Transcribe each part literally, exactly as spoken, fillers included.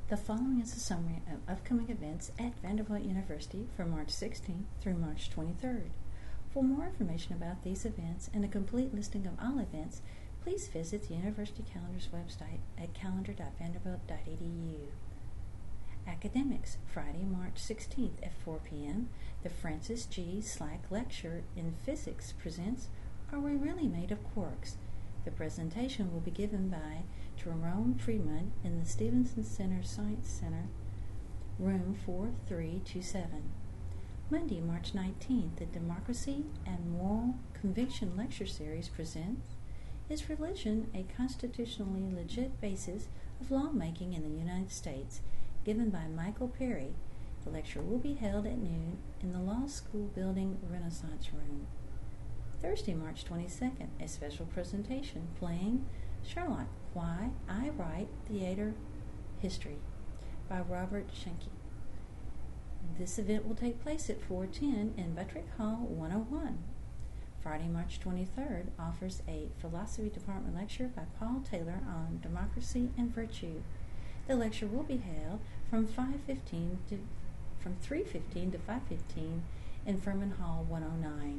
The following is a summary of upcoming events at Vanderbilt University from March sixteenth through March twenty-third. For more information about these events and a complete listing of all events, please visit the University Calendar's website at calendar dot vanderbilt dot e d u. Academics, Friday, March sixteenth at four p m, the Francis G. Slack Lecture in Physics presents Are We Really Made of Quarks? The presentation will be given by Jerome Friedman in the Stevenson Center Science Center, room four three two seven. Monday, March nineteenth, the Democracy and Moral Conviction Lecture Series presents Is Religion a Constitutionally Legit Basis of Lawmaking in the United States? Given by Michael Perry. The lecture will be held at noon in the Law School Building Renaissance Room. Thursday, March twenty-second, a special presentation playing Sherlock, Why I Write Theater History by Robert Schenke. This event will take place at four ten in Buttrick Hall one oh one. Friday, March twenty-third offers a philosophy department lecture by Paul Taylor on democracy and virtue. The lecture will be held from five fifteen to from three fifteen to five fifteen in Furman Hall one oh nine.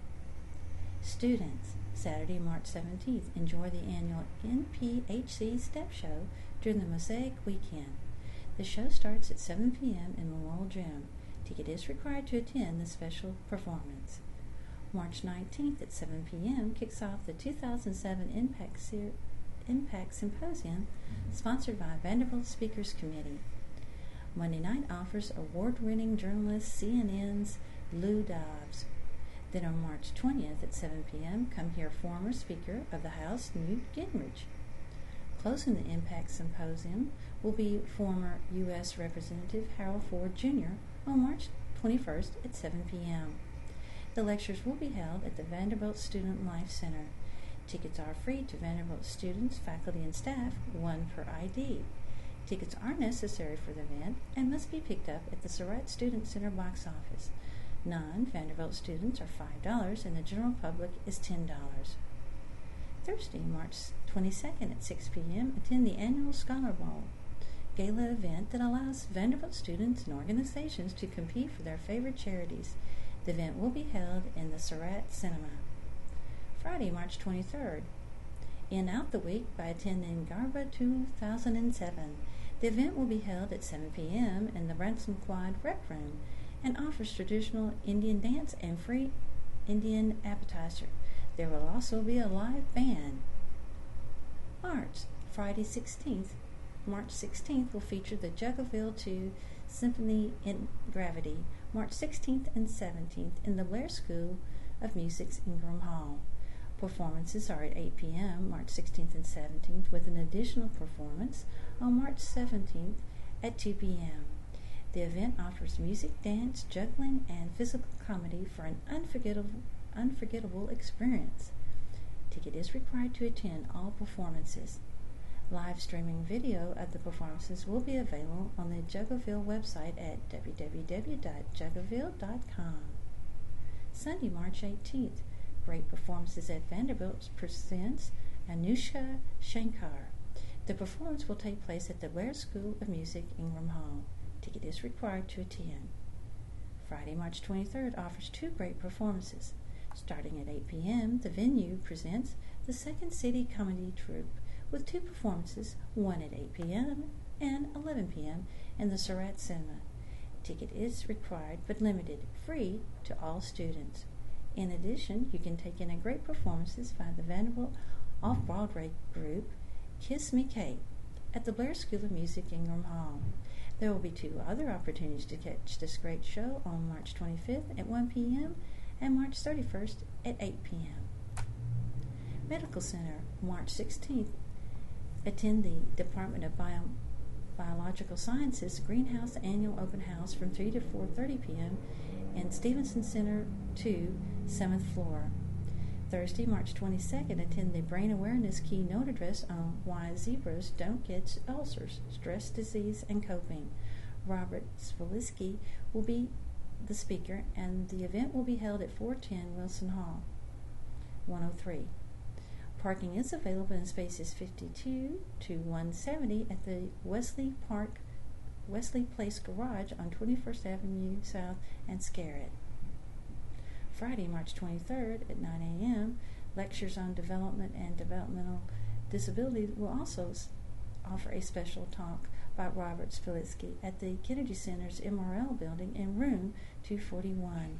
Students, Saturday, March seventeenth, enjoy the annual N P H C Step Show during the Mosaic Weekend. The show starts at seven p m in Memorial Gym. Ticket is required to attend the special performance. March nineteenth at seven p m kicks off the two thousand seven Impact, Ser- Impact Symposium sponsored by Vanderbilt Speakers Committee. Monday night offers award-winning journalist C N N's Lou Dobbs. Then on March twentieth at seven p m, come hear former Speaker of the House Newt Gingrich. Closing the Impact Symposium will be former U S Representative Harold Ford Junior on March twenty-first at seven p m. The lectures will be held at the Vanderbilt Student Life Center. Tickets are free to Vanderbilt students, faculty, and staff, one per I D. Tickets are necessary for the event and must be picked up at the Surratt Student Center box office. Non-Vanderbilt students are five dollars and the general public is ten dollars. Thursday, March twenty-second at six p m, attend the annual Scholar Ball gala event that allows Vanderbilt students and organizations to compete for their favorite charities. The event will be held in the Surratt Cinema. Friday, March twenty-third. End out the week by attending Garba two thousand seven. The event will be held at seven p m in the Branson Quad Rec Room and offers traditional Indian dance and free Indian appetizer. There will also be a live band. March, Friday sixteenth. March sixteenth will feature the Juggleville two Symphony in Gravity, March sixteenth and seventeenth in the Blair School of Music's Ingram Hall. Performances are at eight p m March sixteenth and seventeenth, with an additional performance on March seventeenth at two p m The event offers music, dance, juggling, and physical comedy for an unforgettable, unforgettable experience. Ticket is required to attend all performances. Live streaming video of the performances will be available on the Juggleville website at w w w dot juggleville dot com. Sunday, March eighteenth. Great Performances at Vanderbilt presents Anushka Shankar. The performance will take place at the Blair School of Music, Ingram Hall. Ticket is required to attend. Friday, March twenty-third offers two great performances. Starting at eight p m, the venue presents the Second City Comedy Troupe with two performances, one at eight p m and eleven p m in the Surratt Cinema. Ticket is required but limited, free to all students. In addition, you can take in a great performances by the Vanderbilt Off-Broadway group Kiss Me Kate at the Blair School of Music, Ingram Hall. There will be two other opportunities to catch this great show on March twenty-fifth at one p m and March thirty-first at eight p m Medical Center, March sixteenth. Attend the Department of Bio- Biological Sciences Greenhouse Annual Open House from three to four thirty p m in Stevenson Center two, seventh floor. Thursday, March twenty-second, attend the Brain Awareness Keynote Address on Why Zebras Don't Get Ulcers, Stress, Disease, and Coping. Robert Svoliski will be the speaker, and the event will be held at four ten Wilson Hall, one oh three. Parking is available in spaces fifty-two to one seventy at the Wesley Park Wesley Place Garage on twenty-first Avenue South and Scarrett. Friday, March twenty-third at nine a.m., lectures on development and developmental disability will also offer a special talk by Robert Spilitsky at the Kennedy Center's M R L building in room two forty-one.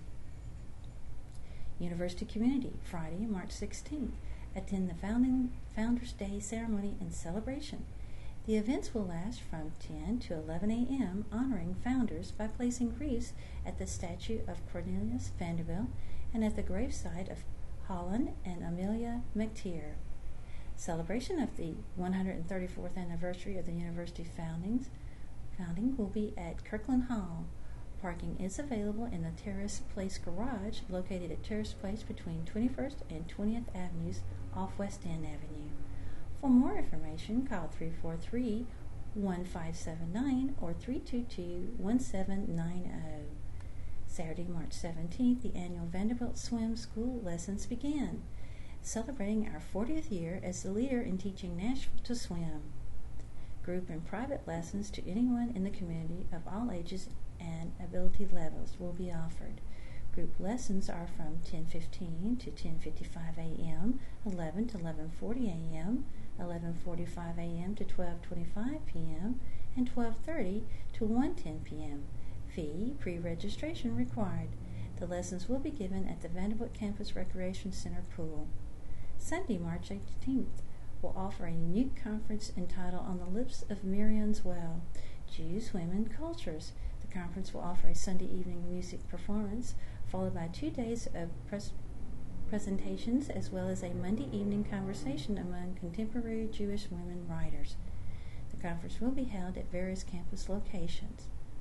University Community, Friday, March sixteenth. Attend the Founding Founders Day ceremony and celebration. The events will last from ten to eleven a.m., honoring founders by placing wreaths at the statue of Cornelius Vanderbilt and at the gravesite of Holland and Amelia McTeer. Celebration of the one hundred thirty-fourth anniversary of the university foundings, founding will be at Kirkland Hall. Parking is available in the Terrace Place Garage, located at Terrace Place between twenty-first and twentieth Avenues off West End Avenue. For more information, call three four three, one five seven nine or three two two, one seven nine zero. Saturday, March seventeenth, the annual Vanderbilt Swim School lessons begin, celebrating our fortieth year as the leader in teaching Nashville to swim. Group and private lessons to anyone in the community of all ages and ability levels will be offered. Group lessons are from ten fifteen to ten fifty-five a.m., eleven to eleven forty a.m., eleven forty-five a.m. to twelve twenty-five p.m., and twelve thirty to one ten p.m. Fee, pre-registration required. The lessons will be given at the Vanderbilt Campus Recreation Center pool. Sunday, March eighteenth, will offer a unique conference entitled On the Lips of Miriam's Well, Jews, Women, Cultures. The conference will offer a Sunday evening music performance, followed by two days of pres- presentations, as well as a Monday evening conversation among contemporary Jewish women writers. The conference will be held at various campus locations.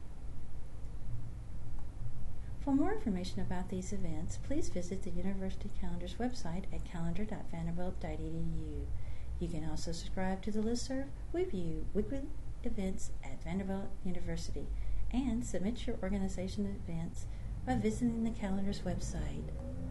For more information about these events, please visit the University Calendar's website at calendar dot vanderbilt dot e d u. You can also subscribe to the listserv We View weekly events at Vanderbilt University and submit your organization events by visiting the calendar's website.